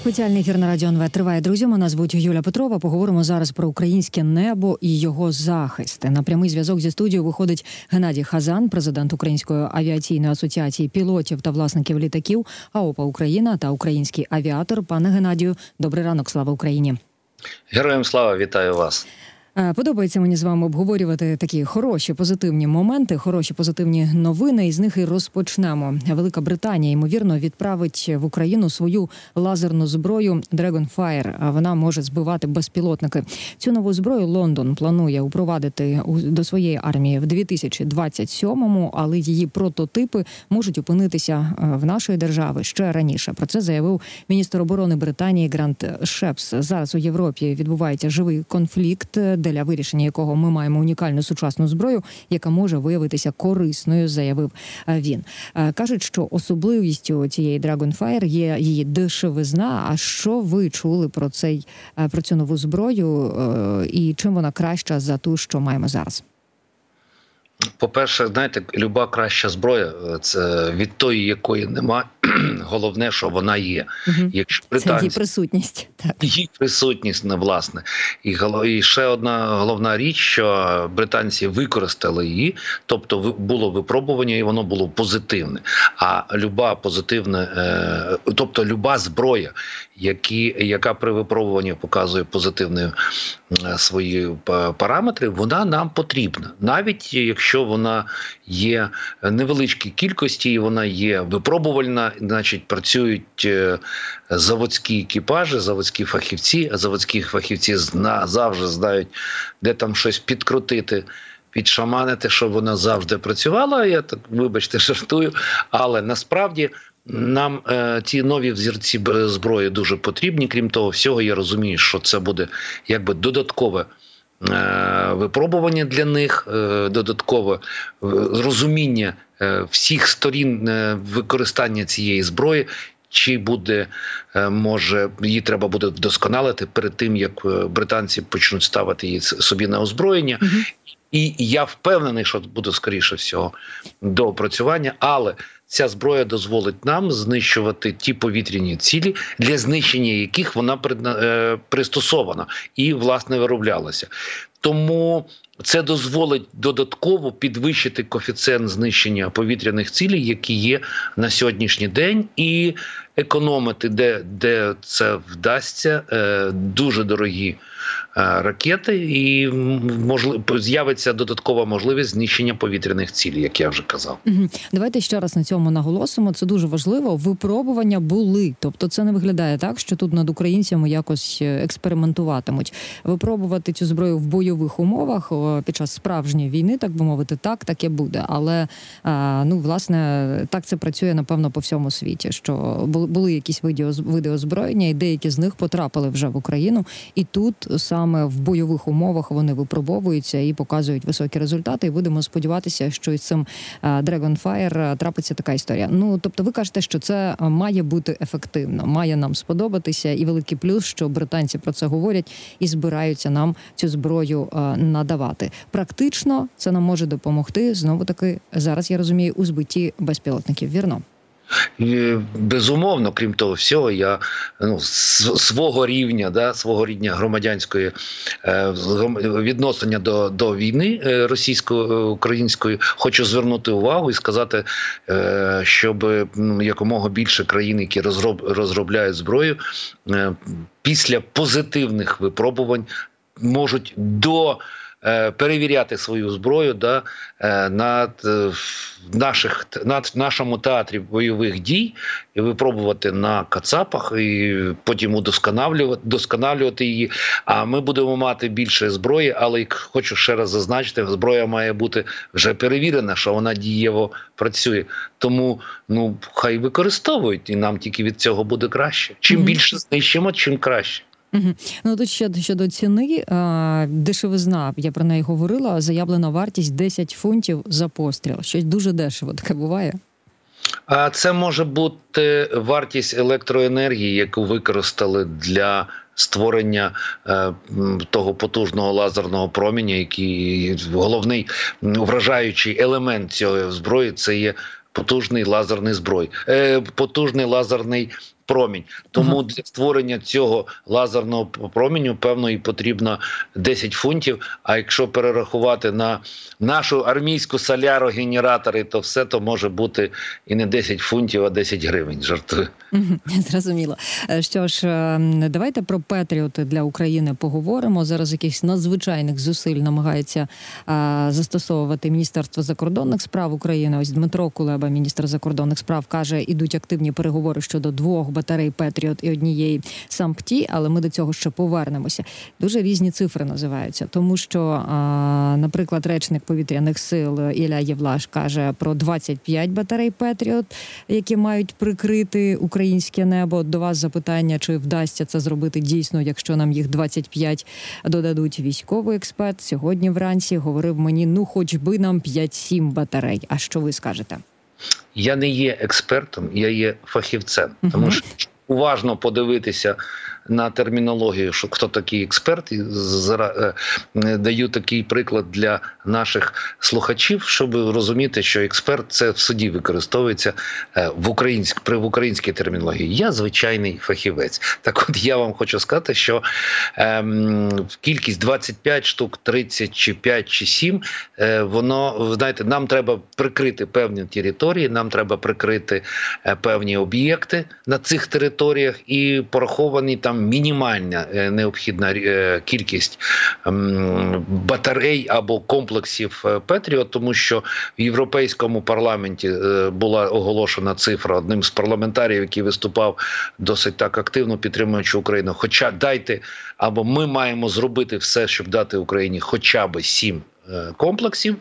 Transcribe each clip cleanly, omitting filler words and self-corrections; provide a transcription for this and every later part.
Спеціальний ефір на Радіо НВ триває, друзі. Мене звуть Юля Петрова. Поговоримо зараз про українське небо і його захист. На прямий зв'язок зі студією виходить Геннадій Хазан, президент Української авіаційної асоціації пілотів та власників літаків АОПА Україна та український авіатор. Пане Геннадію, добрий ранок, слава Україні. Героям слава, вітаю вас. Подобається мені з вами обговорювати такі хороші, позитивні моменти, хороші, позитивні новини, і з них і розпочнемо. Велика Британія, ймовірно, відправить в Україну свою лазерну зброю Dragonfire. Вона може збивати безпілотники. Цю нову зброю Лондон планує упровадити до своєї армії в 2027-му, але її прототипи можуть опинитися в нашої держави ще раніше. Про це заявив міністр оборони Британії Грант Шепс. Зараз у Європі відбувається живий конфлікт, для вирішення якого ми маємо унікальну сучасну зброю, яка може виявитися корисною, заявив він. Кажуть, що особливістю цієї Dragonfire є її дешевизна. А що ви чули про цю нову зброю і чим вона краща за ту, що маємо зараз? По-перше, знаєте, люба краща зброя – це від тої, якої нема. Головне, що вона є. Якщо це її присутність. Так. Її присутність, власне. І ще одна головна річ, що британці використали її, тобто було випробування, і воно було позитивне. А люба зброя, яка при випробуванні показує позитивні свої параметри, вона нам потрібна. Навіть якщо вона є невеличкій кількості, і вона є випробувальна, значить працюють заводські екіпажі, заводські фахівці, а заводські фахівці завжди знають, де там щось підкрутити, підшаманити, щоб вона завжди працювала. Я так, вибачте, жартую, але насправді нам ці нові взірці зброї дуже потрібні. Крім того всього, я розумію, що це буде якби додаткове випробування для них, додаткове розуміння всіх сторін використання цієї зброї, чи буде, може, її треба буде вдосконалити перед тим, як британці почнуть ставити її собі на озброєння. І я впевнений, що буде, скоріше всього, до опрацювання, але ця зброя дозволить нам знищувати ті повітряні цілі, для знищення яких вона пристосована і, власне, вироблялася. Тому це дозволить додатково підвищити коефіцієнт знищення повітряних цілей, які є на сьогоднішній день, і економити, де це вдасться, дуже дорогі ракети, і з'явиться додаткова можливість знищення повітряних цілей, як я вже казав. Давайте ще раз на цьому наголосимо. Це дуже важливо. Випробування були. Тобто це не виглядає так, що тут над українцями якось експериментуватимуть. Випробувати цю зброю в бойових умовах під час справжньої війни, так би мовити, таке буде. Але, власне, так це працює, напевно, по всьому світі, що були якісь види озброєння, і деякі з них потрапили вже в Україну. І тут саме в бойових умовах вони випробовуються і показують високі результати. І будемо сподіватися, що із цим Dragonfire трапиться така історія. Тобто ви кажете, що це має бути ефективно, має нам сподобатися. І великий плюс, що британці про це говорять і збираються нам цю зброю надавати. Практично це нам може допомогти, знову-таки, зараз я розумію, у збитті безпілотників, вірно? Безумовно, крім того всього, я свого рівня громадянської відношення до війни російсько-української хочу звернути увагу і сказати, щоб якомога більше країн, які розробляють зброю, після позитивних випробувань можуть перевіряти свою зброю на нашому театрі бойових дій, і випробувати на кацапах, і потім удосконалювати її. А ми будемо мати більше зброї, але хочу ще раз зазначити, зброя має бути вже перевірена, що вона дієво працює. Тому хай використовують, і нам тільки від цього буде краще. Чим більше знищимо, чим краще. Тут ще щодо ціни, дешевизна, я про неї говорила, заявлена вартість 10 фунтів за постріл. Щось дуже дешево таке буває? Це може бути вартість електроенергії, яку використали для створення того потужного лазерного проміння, який головний вражаючий елемент цієї зброї – це є потужний лазерний промінь. Тому для створення цього лазерного променю, певно, і потрібно 10 фунтів, а якщо перерахувати на нашу армійську солярогенератори, то все то може бути і не 10 фунтів, а 10 гривень, жартую. Зрозуміло. Що ж, давайте про Петріоти для України поговоримо. Зараз якихось надзвичайних зусиль намагається застосовувати Міністерство закордонних справ України. Ось Дмитро Кулеба, міністр закордонних справ, каже, ідуть активні переговори щодо 2 батарей Петріот і однієї САМПТІ, але ми до цього ще повернемося. Дуже різні цифри називаються, тому що, наприклад, речник повітряних сил Ілля Євлаш каже про 25 батарей Петріот, які мають прикрити українське небо. До вас запитання, чи вдасться це зробити дійсно, якщо нам їх 25 додадуть. Військовий експерт сьогодні вранці говорив мені, хоч би нам 5-7 батарей. А що ви скажете? Я не є експертом, я є фахівцем. Тому що уважно подивитися на термінологію, що хто такий експерт, і даю такий приклад для наших слухачів, щоб розуміти, що експерт – це в суді використовується в українській термінології. Я звичайний фахівець. Так от я вам хочу сказати, що кількість 25 штук, 30 чи 5 чи 7, воно, знаєте, нам треба прикрити певні території, нам треба прикрити певні об'єкти на цих територіях, і пораховані там мінімальна необхідна кількість батарей або комплексів Петріот, тому що в Європейському парламенті була оголошена цифра одним з парламентарів, який виступав досить так активно, підтримуючи Україну. Хоча дайте, або ми маємо зробити все, щоб дати Україні хоча б 7 комплексів,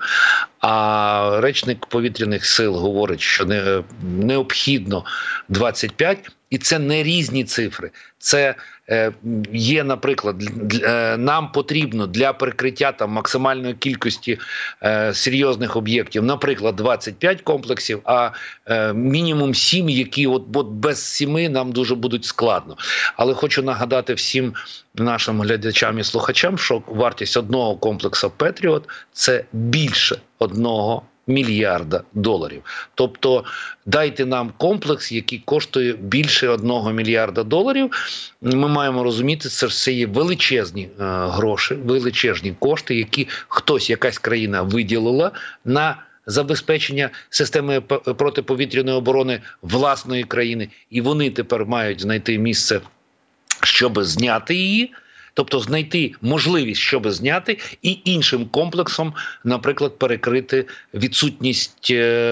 а речник повітряних сил говорить, що необхідно 25, і це не різні цифри. Це є, наприклад, нам потрібно для прикриття там максимальної кількості серйозних об'єктів, наприклад, 25 комплексів, а мінімум 7, які от без 7 нам дуже будуть складно. Але хочу нагадати всім нашим глядачам і слухачам, що вартість одного комплексу Петріот – це більше 1 мільярда доларів. Тобто дайте нам комплекс, який коштує більше 1 мільярда доларів. Ми маємо розуміти, що це є величезні гроші, величезні кошти, які якась країна виділила на забезпечення системи протиповітряної оборони власної країни. І вони тепер мають знайти місце, щоб зняти її. Тобто знайти можливість, щоб зняти, і іншим комплексом, наприклад, перекрити відсутність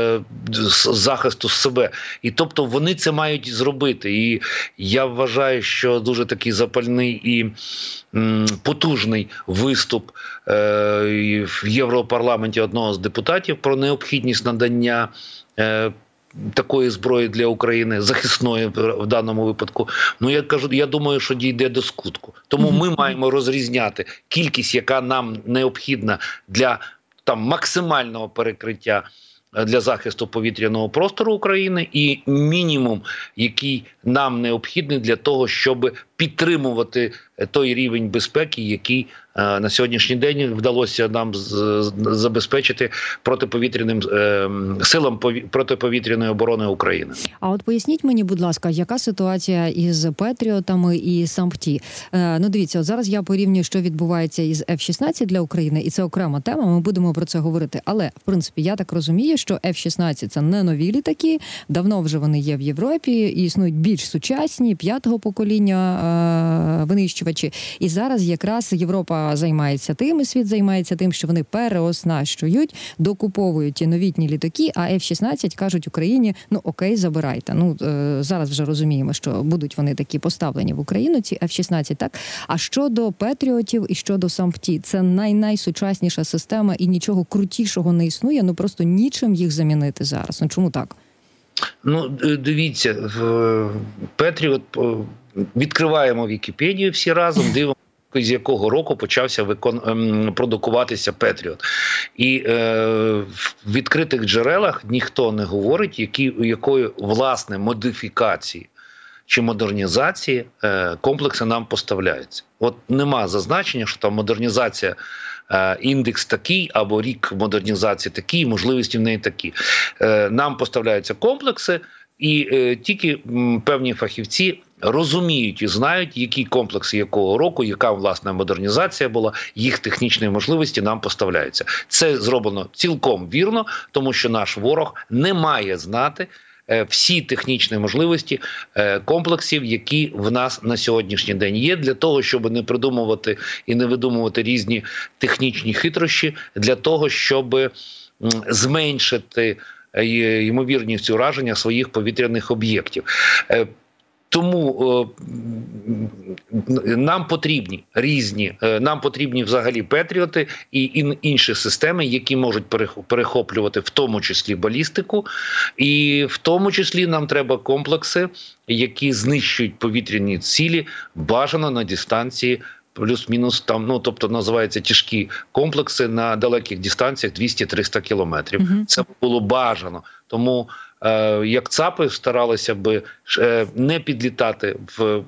захисту себе. І тобто вони це мають зробити. І я вважаю, що дуже такий запальний і потужний виступ в Європарламенті одного з депутатів про необхідність надання такої зброї для України, захисної в даному випадку. Я думаю, що дійде до скутку. Тому ми маємо розрізняти кількість, яка нам необхідна для максимального перекриття для захисту повітряного простору України, і мінімум, який нам необхідний для того, щоб підтримувати той рівень безпеки, який на сьогоднішній день вдалося нам забезпечити протиповітряним силам протиповітряної оборони України. А от поясніть мені, будь ласка, яка ситуація із Петріотами і САМПТІ? Дивіться, от зараз я порівнюю, що відбувається із F-16 для України, і це окрема тема, ми будемо про це говорити. Але, в принципі, я так розумію, що F-16 – це не нові літаки, давно вже вони є в Європі, і існують більш сучасні, 5-го покоління винищувачі. І зараз якраз Європа займається тим, і світ займається тим, що вони переоснащують, докуповують ті новітні літаки, а F-16 кажуть Україні, окей, забирайте. Зараз вже розуміємо, що будуть вони такі поставлені в Україну, ці F-16, так? А щодо Петріотів і щодо САМПТІ, це найсучасніша система і нічого крутішого не існує, просто нічим їх замінити зараз. Чому так? Дивіться, в Петріот відкриваємо Вікіпедію всі разом, дивимося, з якого року почався продукуватися Петріот. І в відкритих джерелах ніхто не говорить, якої власне модифікації чи модернізації комплекси нам поставляються. От нема зазначення, що там модернізація, індекс такий, або рік модернізації такий, можливості в неї такі. Нам поставляються комплекси, і тільки певні фахівці розуміють і знають, які комплекси якого року, яка власна модернізація була, їх технічні можливості нам поставляються. Це зроблено цілком вірно, тому що наш ворог не має знати всі технічні можливості комплексів, які в нас на сьогоднішній день є, для того, щоб не придумувати і не видумувати різні технічні хитрощі, для того, щоб зменшити ймовірність ураження своїх повітряних об'єктів. Тому нам потрібні нам потрібні взагалі Петріоти і інші системи, які можуть перехоплювати в тому числі балістику, і в тому числі нам треба комплекси, які знищують повітряні цілі, бажано на дистанції плюс-мінус там, тобто називаються тяжкі комплекси на далеких дистанціях 200-300 кілометрів. Це було бажано. Тому як ЦАПи старалися би не підлітати в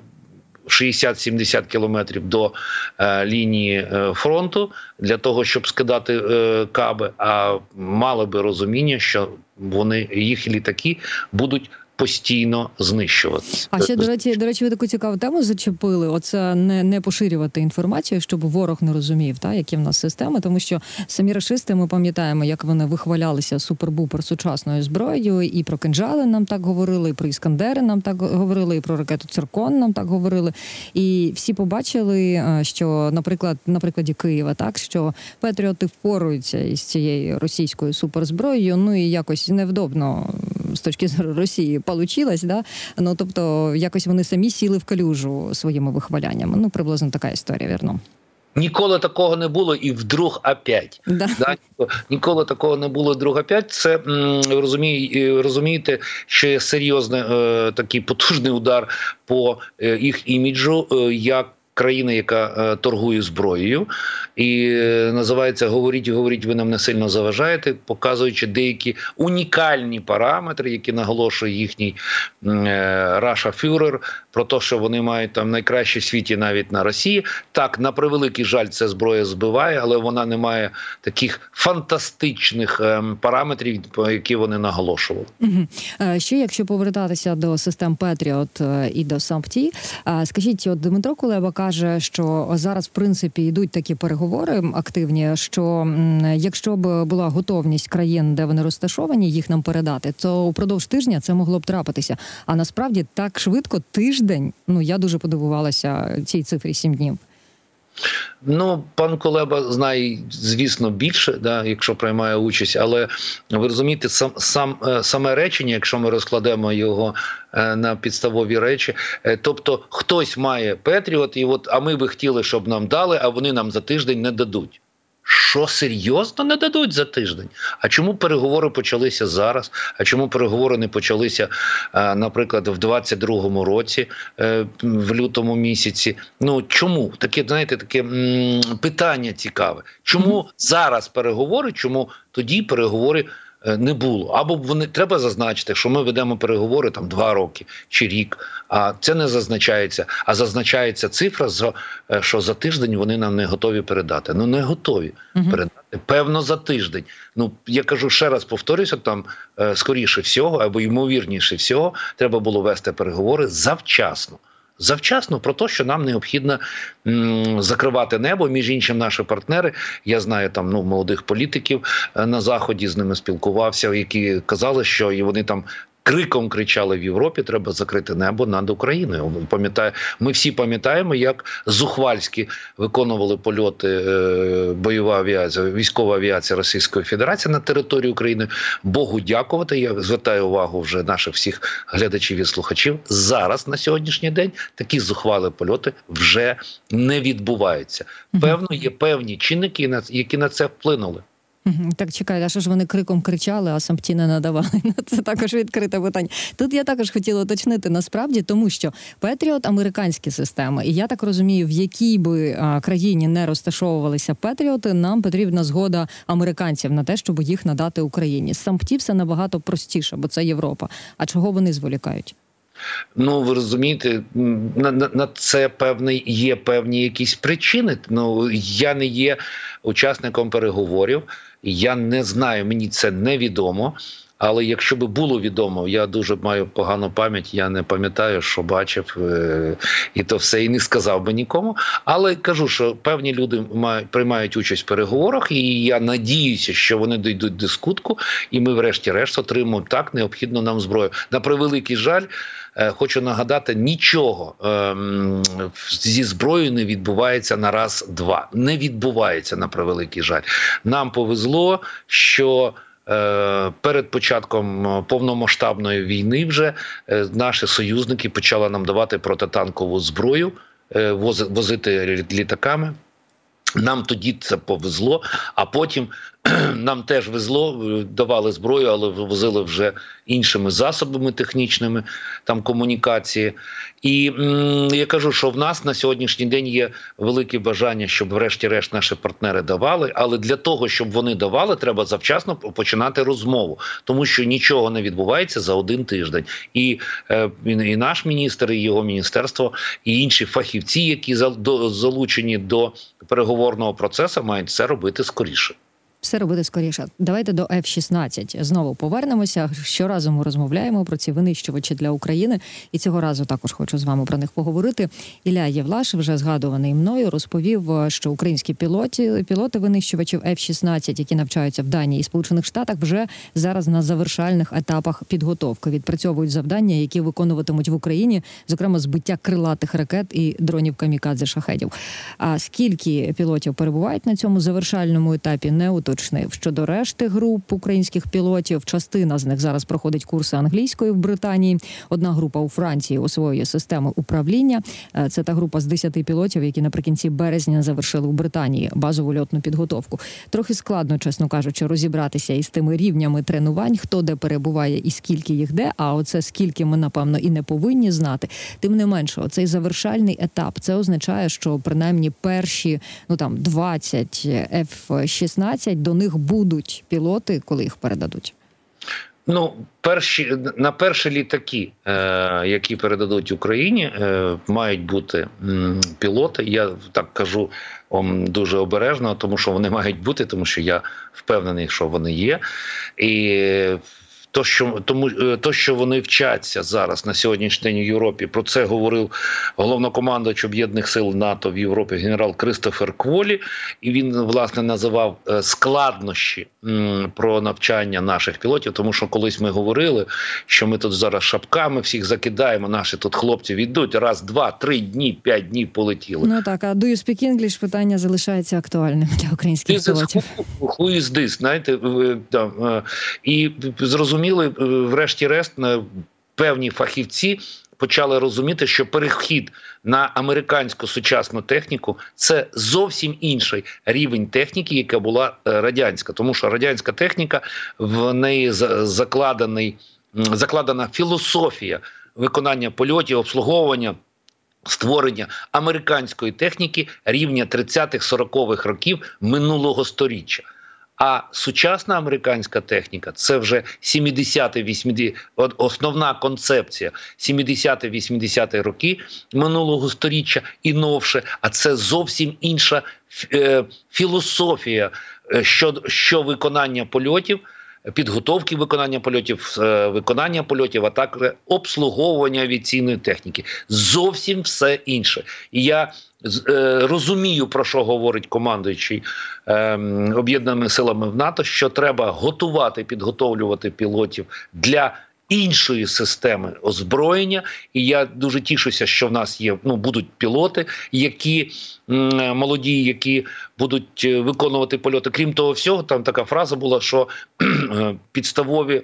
60-70 кілометрів до лінії фронту для того, щоб скидати каби, а мали би розуміння, що їх літаки будуть постійно знищуватися. А ще, до речі, ви таку цікаву тему зачепили. Оце не поширювати інформацію, щоб ворог не розумів, які в нас системи, тому що самі рашисти, ми пам'ятаємо, як вони вихвалялися супер-бупер сучасною зброєю, і про кинджали нам так говорили, і про іскандери нам так говорили, і про ракету «Циркон» нам так говорили. І всі побачили, що, на прикладі Києва, що патріоти впоруються із цією російською суперзброєю, і якось невдобно з точки зору Росії получилось, тобто якось вони самі сіли в калюжу своїми вихваляннями. Приблизно така історія, вірно? Ніколи такого не було і вдруг опять. Ніколи такого не було вдруг опять. Це, розумієте, що є серйозний такий потужний удар по їх іміджу, як країна, яка торгує зброєю, і називається «Говоріть, ви нам не сильно заважаєте», показуючи деякі унікальні параметри, які наголошує їхній Раша-фюрер, про те, що вони мають там найкраще в світі навіть на Росії. Так, на превеликий жаль, ця зброя збиває, але вона не має таких фантастичних параметрів, які вони наголошували. Ще, якщо повертатися до систем Петріот і до САМПТІ, скажіть, Дмитро Кулеба каже, що зараз, в принципі, йдуть такі переговори активні, що якщо б була готовність країн, де вони розташовані, їх нам передати, то упродовж тижня це могло б трапитися. А насправді так швидко, тиждень, я дуже подивувалася цій цифрі 7 днів. Пан Кулеба знає, звісно, більше, якщо приймає участь, але ви розумієте, саме речення, якщо ми розкладемо його на підставові речі, тобто хтось має Петріот, а ми би хотіли, щоб нам дали, а вони нам за тиждень не дадуть. Що, серйозно не дадуть за тиждень? А чому переговори почалися зараз? А чому переговори не почалися, наприклад, в 22-му році, в лютому місяці? Чому? Таке питання цікаве. Чому зараз переговори, чому тоді переговори не було? Або треба зазначити, що ми ведемо переговори 2 роки чи рік, а це не зазначається. А зазначається цифра, що за тиждень вони нам не готові передати. Не готові передати. Певно, за тиждень. Я кажу, ще раз повторюся, скоріше всього, або ймовірніше всього, треба було вести переговори завчасно. Завчасно про те, що нам необхідно закривати небо. Між іншим, наші партнери, я знаю молодих політиків на Заході, з ними спілкувався, які казали, що і вони криком кричали в Європі: треба закрити небо над Україною. Ми всі пам'ятаємо, як зухвальські виконували польоти бойова авіація, військова авіація Російської Федерації на території України. Богу дякувати, я звертаю увагу вже наших всіх глядачів і слухачів, зараз, на сьогоднішній день, такі зухвалі польоти вже не відбуваються. Певно, є певні чинники, які на це вплинули. Так, чекайте, а що ж вони криком кричали, а САМПТІ не надавали? Це також відкрите питання. Тут я також хотіла уточнити насправді, тому що Петріот – американські системи. І я так розумію, в якій би країні не розташовувалися Петріоти, нам потрібна згода американців на те, щоб їх надати Україні. З САМПТІ все набагато простіше, бо це Європа. А чого вони зволікають? Ви розумієте, на це є певні якісь причини. Я не є учасником переговорів, я не знаю, мені це невідомо. Але якщо би було відомо, я дуже маю погану пам'ять, я не пам'ятаю, що бачив, і то все, і не сказав би нікому. Але кажу, що певні люди приймають участь в переговорах, і я надіюся, що вони дійдуть до скутку, і ми врешті-решт отримаємо так необхідну нам зброю. На превеликий жаль, хочу нагадати, нічого зі зброєю не відбувається на раз-два. Не відбувається, на превеликий жаль. Нам повезло, що перед початком повномасштабної війни вже наші союзники почали нам давати протитанкову зброю, возити літаками. Нам тоді це повезло, а потім нам теж везло, давали зброю, але возили вже іншими засобами технічними, там комунікації. І я кажу, що в нас на сьогоднішній день є велике бажання, щоб врешті-решт наші партнери давали, але для того, щоб вони давали, треба завчасно починати розмову, тому що нічого не відбувається за один тиждень. І наш міністр, і його міністерство, і інші фахівці, які залучені до переговорного процесу, мають це робити скоріше. Все робити скоріше. Давайте до F-16 знову повернемося. Щоразу ми розмовляємо про ці винищувачі для України. І цього разу також хочу з вами про них поговорити. Ілля Євлаш, вже згадуваний мною, розповів, що українські пілоти винищувачів F-16, які навчаються в Данії і Сполучених Штатах, вже зараз на завершальних етапах підготовки. Відпрацьовують завдання, які виконуватимуть в Україні, зокрема збиття крилатих ракет і дронів камікадзе шахедів. А скільки пілотів перебувають на цьому завершальному етапі, не уточнюється. Щодо решти груп українських пілотів, частина з них зараз проходить курси англійської в Британії. Одна група у Франції освоює системи управління. Це та група з 10 пілотів, які наприкінці березня завершили у Британії базову льотну підготовку. Трохи складно, чесно кажучи, розібратися із тими рівнями тренувань, хто де перебуває і скільки їх де, а оце скільки ми, напевно, і не повинні знати. Тим не менше, оцей завершальний етап, це означає, що принаймні перші, 20 F-16 до них будуть пілоти, коли їх передадуть? На перші літаки, які передадуть Україні, мають бути пілоти. Я так кажу дуже обережно, тому що вони мають бути, тому що я впевнений, що вони є. І то, що вони вчаться зараз на сьогоднішній день у Європі, про це говорив головнокомандувач Об'єднаних сил НАТО в Європі генерал Крістофер Кволі, і він, власне, називав складнощі про навчання наших пілотів, тому що колись ми говорили, що ми тут зараз шапками всіх закидаємо, наші тут хлопці йдуть, раз, два, 3 дні, 5 днів полетіли. Так, а do you speak English? Питання залишається актуальним для українських пілотів. Who is this, знаєте, і зрозуміло, врешті-решт, певні фахівці почали розуміти, що перехід на американську сучасну техніку – це зовсім інший рівень техніки, яка була радянська. Тому що радянська техніка, в неї закладена філософія виконання польотів, обслуговування, створення американської техніки рівня 30-х-40-х років минулого сторіччя. А сучасна американська техніка – це вже 70-80-ті, основна концепція 70-80-ті роки минулого сторіччя і новше. А це зовсім інша філософія що виконання польотів, підготовки виконання польотів, а також обслуговування авіаційної техніки. Зовсім все інше. І я розумію, про що говорить командуючий Об'єднаними силами в НАТО, що треба підготовлювати пілотів для іншої системи озброєння. І я дуже тішуся, що в нас будуть пілоти, молоді, які будуть виконувати польоти. Крім того всього, там така фраза була, що підставові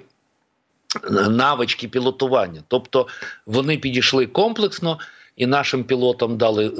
навички пілотування. Тобто вони підійшли комплексно, і нашим пілотам дали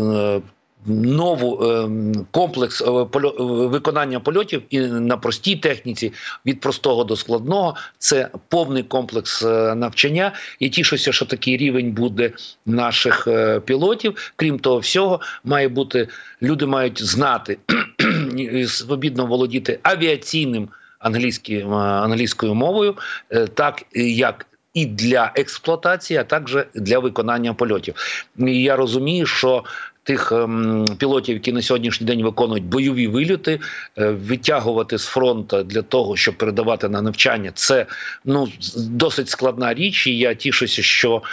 нову комплекс виконання польотів і на простій техніці, від простого до складного. Це повний комплекс навчання. І тішуся, що такий рівень буде наших пілотів. Крім того всього, люди мають знати і свобідно володіти авіаційним англійською мовою, так як і для експлуатації, а також для виконання польотів. І я розумію, що тих пілотів, які на сьогоднішній день виконують бойові вильоти, відтягувати з фронту для того, щоб передавати на навчання, це досить складна річ. І я тішуся, що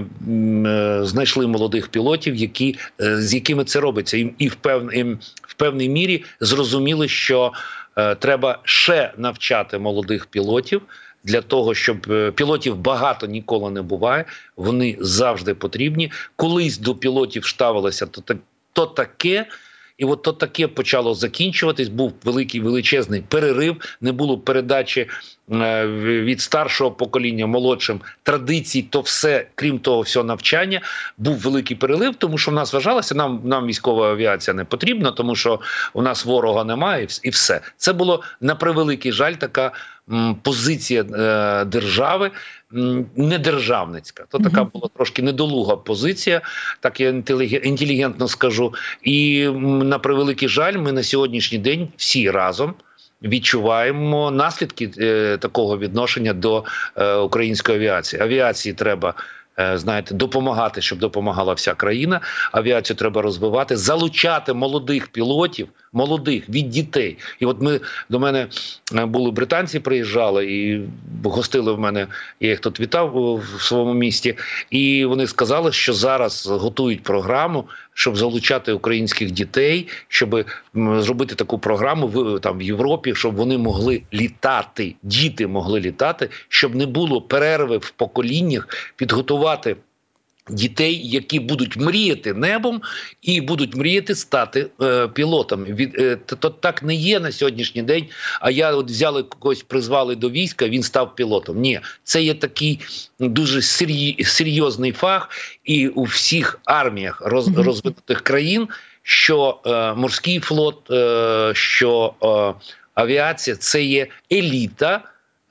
знайшли молодих пілотів, з якими це робиться. І в певній мірі зрозуміли, що треба ще навчати молодих пілотів, для того, щоб пілотів багато ніколи не буває, вони завжди потрібні. Колись до пілотів ставилося то таке, і от то таке почало закінчуватись, був величезний перерив, не було передачі від старшого покоління молодшим традицій, то все, крім того всього навчання, був великий перелив, тому що в нас вважалося, нам військова авіація не потрібна, тому що у нас ворога немає, і все. Це було, на превеликий жаль, така позиція держави, недержавницька. То така була трошки недолуга позиція, так я інтелігентно скажу. І на превеликий жаль, ми на сьогоднішній день всі разом відчуваємо наслідки такого відношення до української авіації. Авіації треба, допомагати, щоб допомагала вся країна. Авіацію треба розвивати, залучати молодих пілотів, від дітей. І от до мене були британці, приїжджали і гостили в мене, я їх тут вітав в своєму місті, і вони сказали, що зараз готують програму, щоб залучати українських дітей, щоб зробити таку програму в Європі, щоб вони могли літати, діти могли літати, щоб не було перерви в поколіннях, підготувати дітей, які будуть мріяти небом і будуть мріяти стати пілотами. То так не є на сьогоднішній день, взяли когось, призвали до війська, він став пілотом. Ні, це є такий дуже серйозний фах, і у всіх арміях розвинутих країн, що морський флот, що авіація – це є еліта.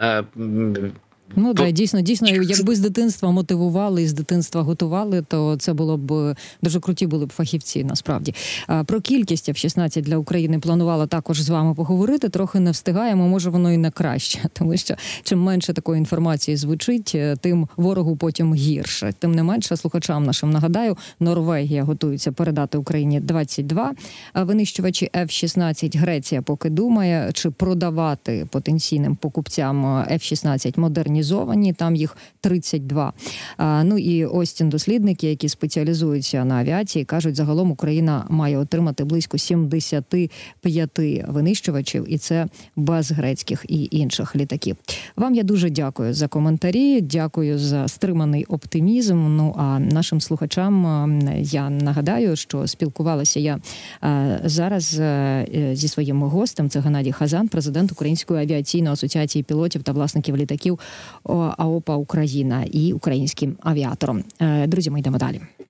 Дійсно, якби з дитинства мотивували і з дитинства готували, то це було б дуже круті були б фахівці, насправді. Про кількість F-16 для України планувала також з вами поговорити, трохи не встигаємо, може воно і не краще, тому що чим менше такої інформації звучить, тим ворогу потім гірше. Тим не менше, слухачам нашим нагадаю, Норвегія готується передати Україні 22 винищувачі F-16, Греція поки думає, чи продавати потенційним покупцям F-16 модернізовані, там їх 32. І Остін-дослідники, які спеціалізуються на авіації, кажуть, загалом Україна має отримати близько 75 винищувачів, і це без грецьких і інших літаків. Вам я дуже дякую за коментарі, дякую за стриманий оптимізм. А нашим слухачам я нагадаю, що спілкувалася я зараз зі своїм гостем, це Геннадій Хазан, президент Української авіаційної асоціації пілотів та власників літаків АОПА Україна і українським авіатором. Друзі, ми йдемо далі.